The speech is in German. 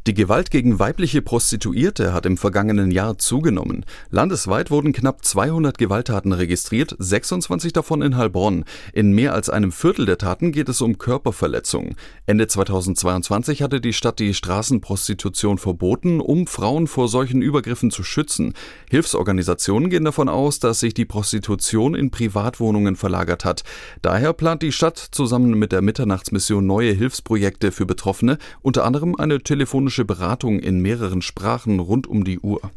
Die Gewalt gegen weibliche Prostituierte hat im vergangenen Jahr zugenommen. Landesweit wurden knapp 200 Gewalttaten registriert, 26 davon in Heilbronn. In mehr als einem Viertel der Taten geht es um Körperverletzungen. Ende 2022 hatte die Stadt die Straßenprostitution verboten, um Frauen vor solchen Übergriffen zu schützen. Hilfsorganisationen gehen davon aus, dass sich die Prostitution in Privatwohnungen verlagert hat. Daher plant die Stadt zusammen mit der Mitternachtsmission neue Hilfsprojekte für Betroffene, unter anderem eine telefonische Beratung in mehreren Sprachen rund um die Uhr.